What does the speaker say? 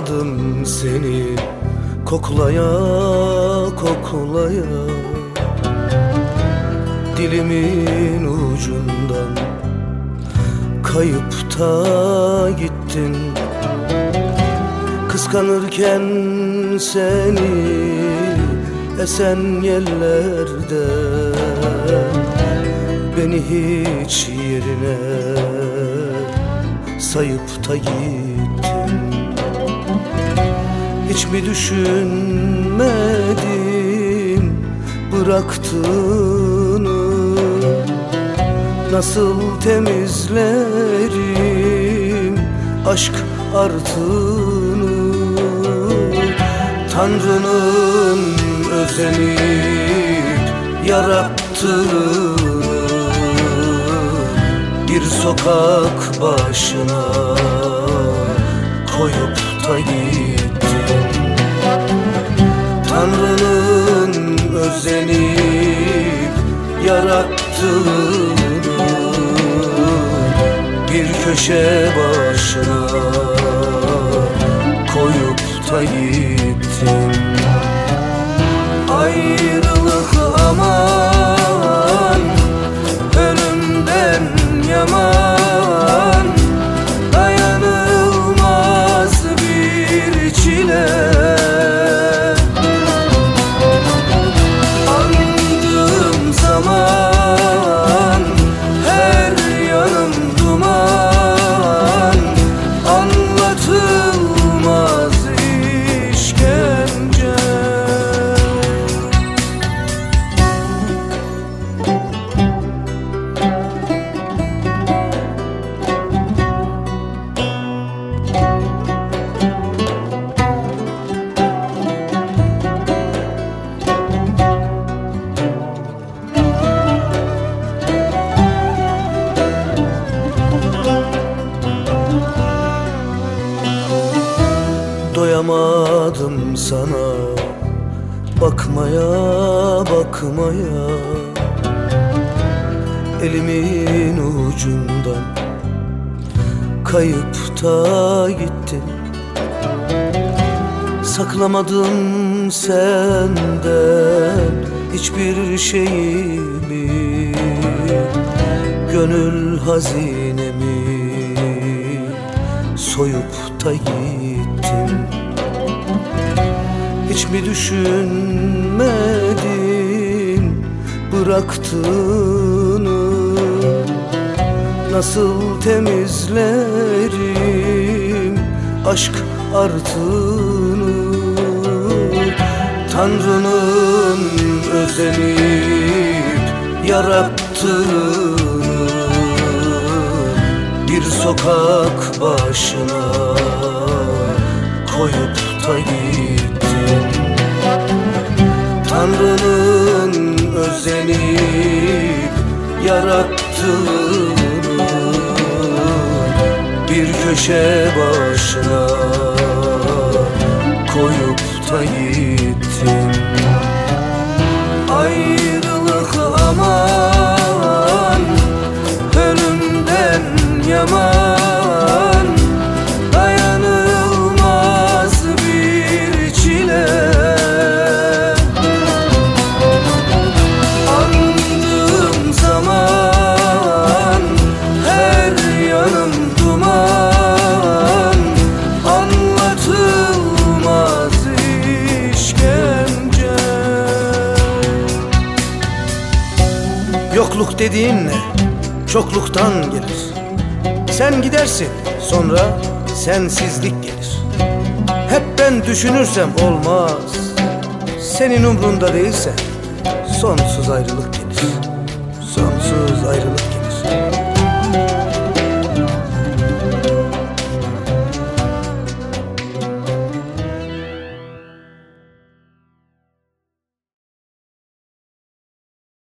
Doyamadım seni koklaya koklaya, dilimin ucundan kayıp da gittin. Kıskanırken seni esen yerlerde, beni hiç yerine sayıp da gittin. Hiç mi düşünmedin bıraktığını? Nasıl temizlerim aşk artığını? Tanrı'nın özenip yarattığını bir sokak başına koyup da gittin. Tanrı'nın özenip yarattığını bir köşe başına koyup da gittin. Ayrılık aman, ölümden yaman, dayanılmaz bir çile. Andığım zaman her yanım duman, anlatılmaz işkence. Doyamadım sana bakmaya bakmaya, elimin ucundan kayıp da gittin. Saklamadım senden hiçbir şeyimi, gönül hazinemi soyup da gittin. Hiç mi düşünmedin bıraktığını? Nasıl temizlerim aşk artığını? Tanrı'nın özenip yarattığını bir sokak başına koyup da gittin. Tanrı'nın özenip yarattığını bir köşe başına koyup da gittin. Ayrılık aman, ölümden yaman, dayanılmaz bir çile. Andığım zaman her yanım duman, anlatılmaz işkence. Yokluk dediğin ne? Çokluktan gelir. Sen gidersin, sonra sensizlik gelir. Hep ben düşünürsem olmaz, senin umrunda değilse sonsuz ayrılık gelir. Sonsuz ayrılık gelir.